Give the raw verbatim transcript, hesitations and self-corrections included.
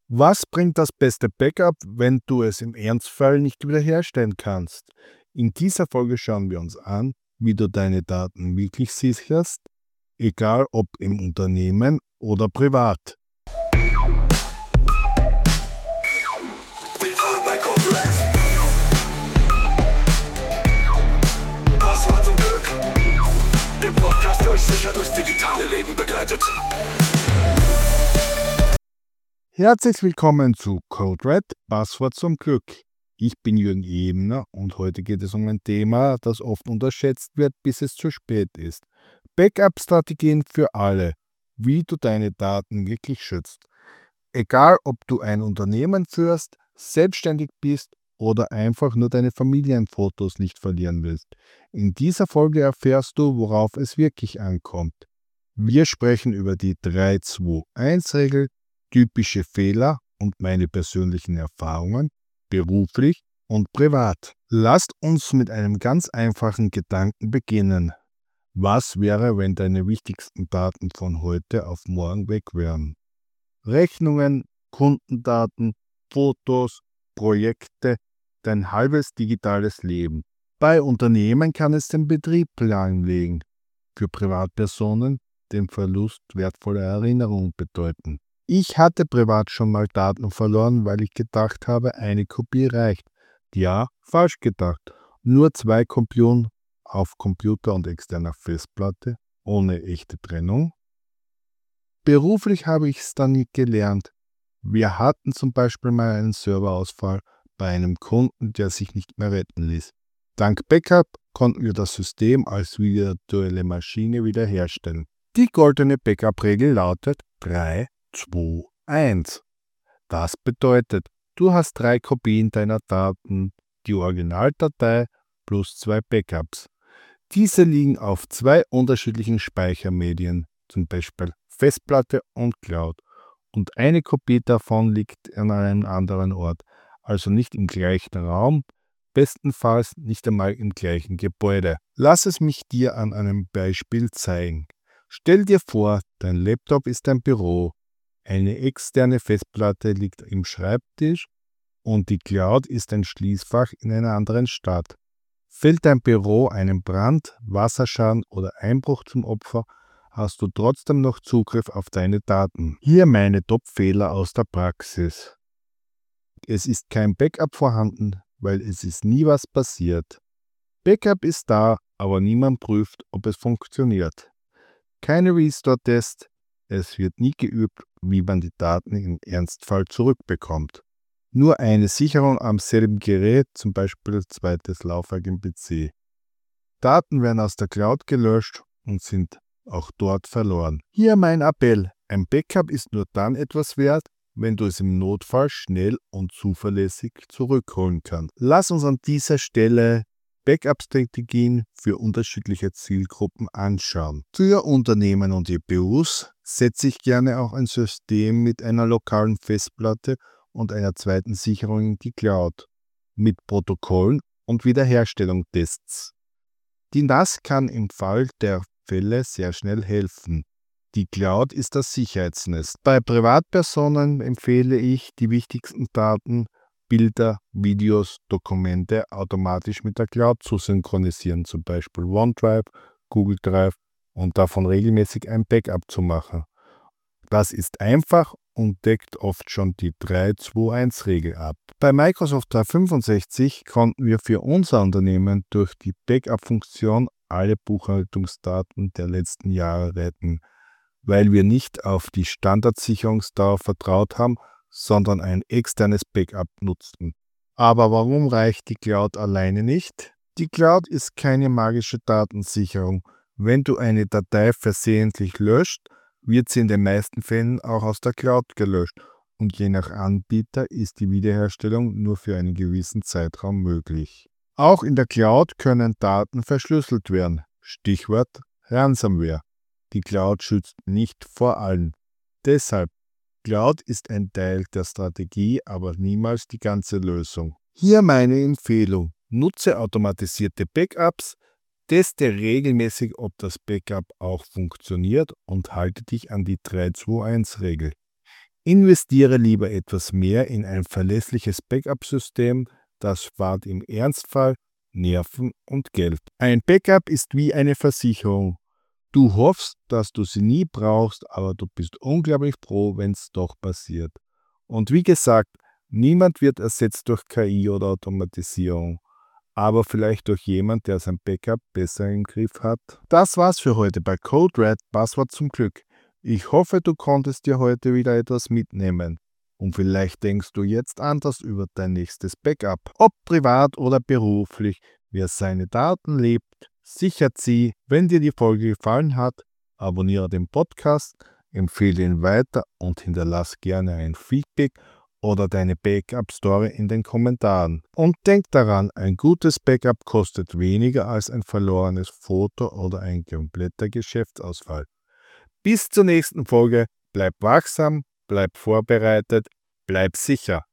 Was bringt das beste Backup, wenn du es im Ernstfall nicht wiederherstellen kannst? In dieser Folge schauen wir uns an, wie du deine Daten wirklich sicherst, egal ob im Unternehmen oder privat. Willkommen bei CodeRed. Passwort und Glück. Der Podcast, der euch sicher durchs digitale Leben begleitet. Herzlich willkommen zu CodeRed, Passwort zum Glück. Ich bin Jürgen Ebner und heute geht es um ein Thema, das oft unterschätzt wird, bis es zu spät ist. Backup-Strategien für alle, wie du deine Daten wirklich schützt. Egal, ob du ein Unternehmen führst, selbstständig bist oder einfach nur deine Familienfotos nicht verlieren willst. In dieser Folge erfährst du, worauf es wirklich ankommt. Wir sprechen über die drei zwei eins Regel, typische Fehler und meine persönlichen Erfahrungen, beruflich und privat. Lasst uns mit einem ganz einfachen Gedanken beginnen. Was wäre, wenn deine wichtigsten Daten von heute auf morgen weg wären? Rechnungen, Kundendaten, Fotos, Projekte, dein halbes digitales Leben. Bei Unternehmen kann es den Betrieb lahmlegen. Für Privatpersonen den Verlust wertvoller Erinnerungen bedeuten. Ich hatte privat schon mal Daten verloren, weil ich gedacht habe, eine Kopie reicht. Ja, falsch gedacht. Nur zwei Kopien auf Computer und externer Festplatte, ohne echte Trennung. Beruflich habe ich es dann nicht gelernt. Wir hatten zum Beispiel mal einen Serverausfall bei einem Kunden, der sich nicht mehr retten ließ. Dank Backup konnten wir das System als virtuelle Maschine wiederherstellen. Die goldene Backup-Regel lautet drei zwei eins. Das bedeutet, du hast drei Kopien deiner Daten, die Originaldatei plus zwei Backups. Diese liegen auf zwei unterschiedlichen Speichermedien, zum Beispiel Festplatte und Cloud. Und eine Kopie davon liegt an einem anderen Ort, also nicht im gleichen Raum, bestenfalls nicht einmal im gleichen Gebäude. Lass es mich dir an einem Beispiel zeigen. Stell dir vor, dein Laptop ist dein Büro. Eine externe Festplatte liegt im Schreibtisch und die Cloud ist ein Schließfach in einer anderen Stadt. Fällt dein Büro einem Brand, Wasserschaden oder Einbruch zum Opfer, hast du trotzdem noch Zugriff auf deine Daten. Hier meine Top-Fehler aus der Praxis. Es ist kein Backup vorhanden, weil es ist nie was passiert. Backup ist da, aber niemand prüft, ob es funktioniert. Keine Restore-Tests. Es wird nie geübt, wie man die Daten im Ernstfall zurückbekommt. Nur eine Sicherung am selben Gerät, zum Beispiel zweites Laufwerk im P C. Daten werden aus der Cloud gelöscht und sind auch dort verloren. Hier mein Appell. Ein Backup ist nur dann etwas wert, wenn du es im Notfall schnell und zuverlässig zurückholen kannst. Lass uns an dieser Stelle Backup-Strategien für unterschiedliche Zielgruppen anschauen. Für Unternehmen und E P Us setze ich gerne auch ein System mit einer lokalen Festplatte und einer zweiten Sicherung in die Cloud, mit Protokollen und Wiederherstellungstests. Die N A S kann im Fall der Fälle sehr schnell helfen. Die Cloud ist das Sicherheitsnetz. Bei Privatpersonen empfehle ich, die wichtigsten Daten, Bilder, Videos, Dokumente automatisch mit der Cloud zu synchronisieren, zum Beispiel OneDrive, Google Drive und davon regelmäßig ein Backup zu machen. Das ist einfach und deckt oft schon die drei zwei eins Regel ab. Bei Microsoft dreihundertfünfundsechzig konnten wir für unser Unternehmen durch die Backup-Funktion alle Buchhaltungsdaten der letzten Jahre retten, weil wir nicht auf die Standardsicherungsdauer vertraut haben, sondern ein externes Backup nutzten. Aber warum reicht die Cloud alleine nicht? Die Cloud ist keine magische Datensicherung. Wenn du eine Datei versehentlich löscht, wird sie in den meisten Fällen auch aus der Cloud gelöscht und je nach Anbieter ist die Wiederherstellung nur für einen gewissen Zeitraum möglich. Auch in der Cloud können Daten verschlüsselt werden. Stichwort Ransomware. Die Cloud schützt nicht vor allem. Deshalb, Cloud ist ein Teil der Strategie, aber niemals die ganze Lösung. Hier meine Empfehlung. Nutze automatisierte Backups, teste regelmäßig, ob das Backup auch funktioniert und halte dich an die drei zwei eins Regel. Investiere lieber etwas mehr in ein verlässliches Backup-System, das spart im Ernstfall Nerven und Geld. Ein Backup ist wie eine Versicherung. Du hoffst, dass du sie nie brauchst, aber du bist unglaublich froh, wenn es doch passiert. Und wie gesagt, niemand wird ersetzt durch K I oder Automatisierung, aber vielleicht durch jemand, der sein Backup besser im Griff hat. Das war's für heute bei CodeRed, Passwort zum Glück. Ich hoffe, du konntest dir heute wieder etwas mitnehmen. Und vielleicht denkst du jetzt anders über dein nächstes Backup. Ob privat oder beruflich, wer seine Daten liebt, sichert sie. Wenn dir die Folge gefallen hat, abonniere den Podcast, empfehle ihn weiter und hinterlass gerne ein Feedback oder deine Backup-Story in den Kommentaren. Und denk daran, ein gutes Backup kostet weniger als ein verlorenes Foto oder ein kompletter Geschäftsausfall. Bis zur nächsten Folge, bleib wachsam, bleib vorbereitet, bleib sicher.